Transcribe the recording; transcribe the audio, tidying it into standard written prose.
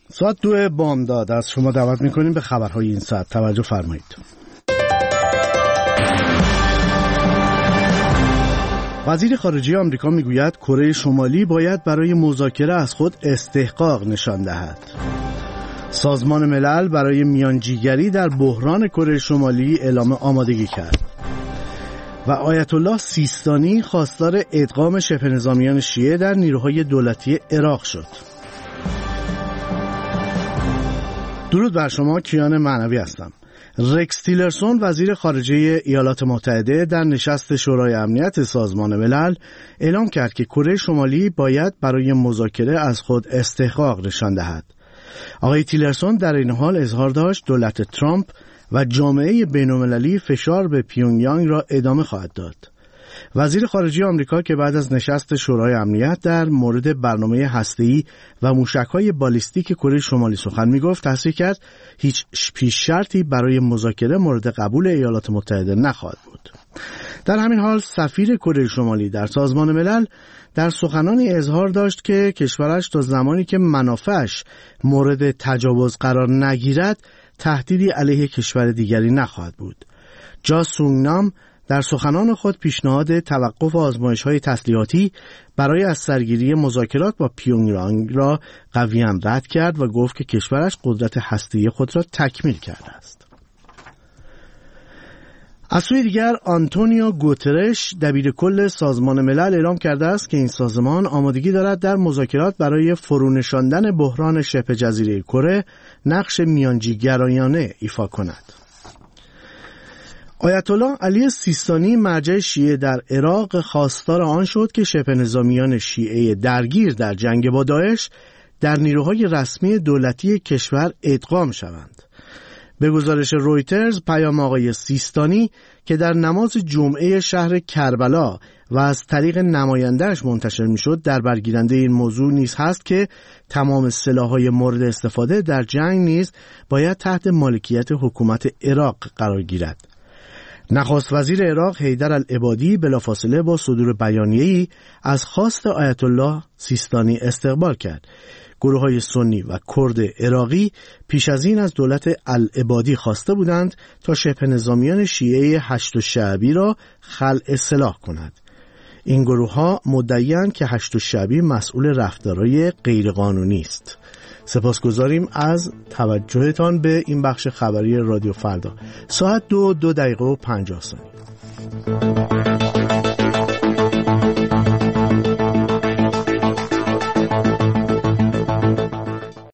ساعت 2 بامداد از شما دعوت میکنیم به خبرهای این ساعت. توجه فرمایید. وزیر خارجه آمریکا میگوید کره شمالی باید برای مذاکره از خود استحقاق نشان دهد. سازمان ملل برای میانجیگری در بحران کره شمالی اعلام آمادگی کرد. و آیت الله سیستانی خواستار ادغام شبه نظامیان شیعه در نیروهای دولتی عراق شد. درود بر شما، کیان معنوی هستم. رکس تیلرسون وزیر خارجه ایالات متحده در نشست شورای امنیت سازمان ملل اعلام کرد که کره شمالی باید برای مذاکره از خود استحقاق نشان دهد. آقای تیلرسون در این حال اظهار داشت دولت ترامپ و جامعه بین‌المللی فشار به پیونگیانگ را ادامه خواهد داد. وزیر خارجه آمریکا که بعد از نشست شورای امنیت در مورد برنامه هسته‌ای و موشک‌های بالیستیک کره شمالی سخن می‌گفت، تصریح کرد هیچ پیش شرطی برای مذاکره مورد قبول ایالات متحده نخواهد بود. در همین حال سفیر کره شمالی در سازمان ملل در سخنانی اظهار داشت که کشورش تا زمانی که منافعش مورد تجاوز قرار نگیرد تهدیدی علیه کشور دیگری نخواهد بود. جا سونگ نام در سخنان خود پیشنهاد توقف آزمایش‌های تسلیحاتی برای از سرگیری مذاکرات با پیونگیانگ را قویاً رد کرد و گفت که کشورش قدرت هسته‌ای خود را تکمیل کرده است. از سوی دیگر آنتونیو گوترش دبیر کل سازمان ملل اعلام کرده است که این سازمان آمادگی دارد در مذاکرات برای فرونشاندن بحران شبه جزیره کره نقش میانجیگرایانه ایفا کند. آیت الله علی سیستانی مرجع شیعه در عراق خواستار آن شد که شبه نظامیان شیعه درگیر در جنگ با داعش در نیروهای رسمی دولتی کشور ادغام شوند. به گزارش رویترز پیام آقای سیستانی که در نماز جمعه شهر کربلا و از طریق نماینده‌اش منتشر می‌شد در برگیرنده این موضوع نیز هست که تمام سلاح‌های مورد استفاده در جنگ نیز باید تحت مالکیت حکومت عراق قرار گیرد. نخست وزیر عراق حیدر العبادی بلافاصله با صدور بیانیه‌ای از خواست آیت الله سیستانی استقبال کرد. گروه‌های سنی و کرد عراقی پیش از این از دولت العبادی خواسته بودند تا شبه نظامیان شیعه هشت الشعبی را خلع سلاح کند. این گروه‌ها مدعی‌اند که هشت الشعبی مسئول رفتارهای غیرقانونی است. سپاسگزاریم از توجهتان به این بخش خبری رادیو فردا. ساعت 2:02:50